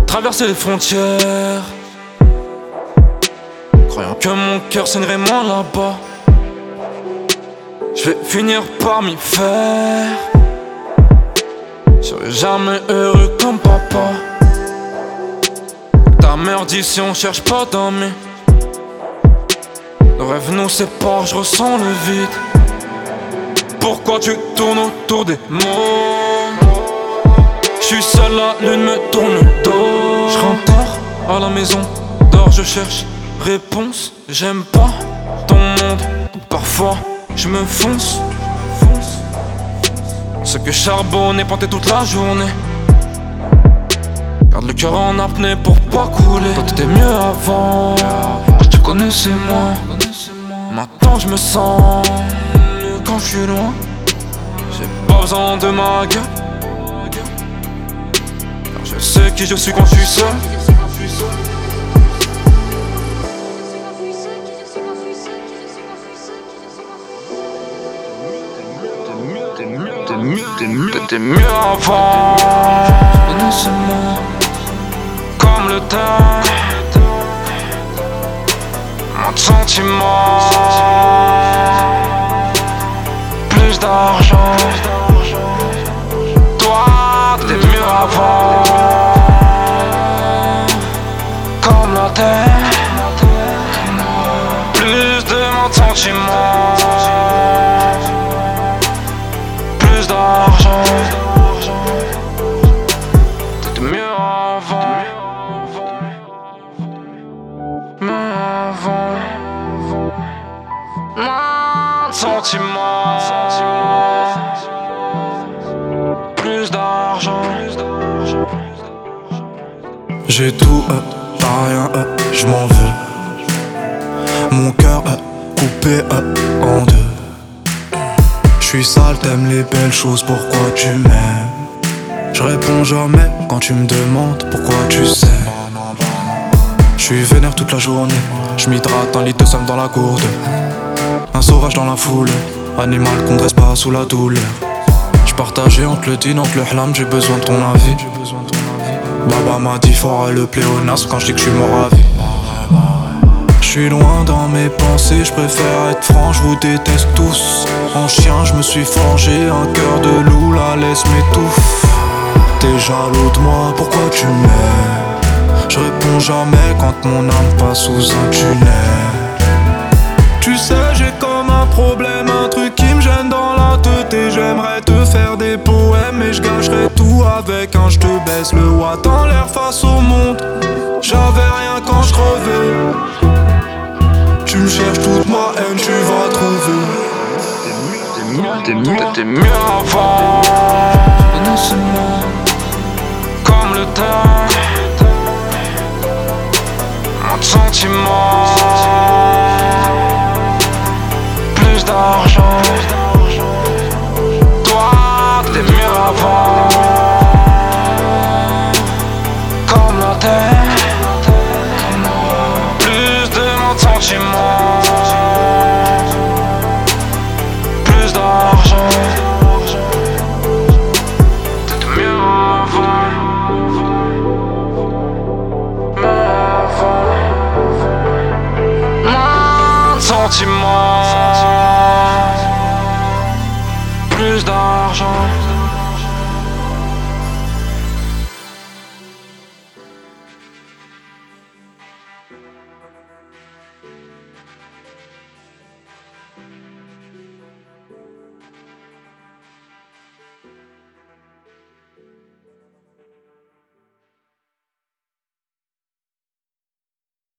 traverser les frontières, croyant que mon cœur saignerait moins là-bas. Je vais finir par m'y faire. Je serai jamais heureux comme papa. Ta mère dit si on cherche pas d'amis, nos rêves nous séparent, je ressens le vide. Pourquoi tu tournes autour des mots? J'suis seul, la lune me tourne le dos. J'rentre tard à la maison, dehors je cherche réponse. J'aime pas ton monde, parfois je me fonce. Ce que charbonne et panté toute la journée. Garde le cœur en apnée pour pas couler. Toi t'étais mieux avant, je te connaissais moins. Maintenant je me sens mieux quand je suis loin. J'ai pas besoin de ma gueule, car je sais qui je suis quand je suis seul. T'étais mieux avant, connaissez-moi comme le temps. Moins de sentiments, plus d'argent. Toi, t'étais mieux avant, comme la terre. Plus de moins de sentiments, plus d'argent. T'étais mieux avant, mieux avant. Moins de sentiments, plus d'argent. J'ai tout, t'as rien, je m'en veux. Mon cœur coupé en deux. J'suis sale, t'aimes les belles choses, pourquoi tu m'aimes? Je réponds jamais quand tu me demandes pourquoi tu sais. J'suis vénère toute la journée, j'm'hydrate un litre de somme dans la gourde. Un sauvage dans la foule, animal qu'on dresse pas sous la douleur. J'partageais entre le din, entre le hlam, j'ai besoin de ton avis. Baba m'a dit fort le pléonasme quand j'dis que j'suis mort à vie. J'suis loin dans mes pensées, j'préfère être franc, j'vous déteste tous. En chien j'me suis forgé un cœur de loup, la laisse m'étouffe. T'es jaloux de moi, pourquoi tu m'aimes? Je réponds jamais quand mon âme passe sous un tunnel. Tu sais j'ai comme un problème, un truc qui me gêne dans la tête. Et j'aimerais te faire des poèmes, mais je gâcherais tout avec un je te baisse le watt dans l'air face au monde. J'avais rien quand je crevais. Tu me cherches toute ma haine, tu vas trouver. T'étais mieux avant, connaissez-moi comme le temps. Moins de sentiments, plus d'argent.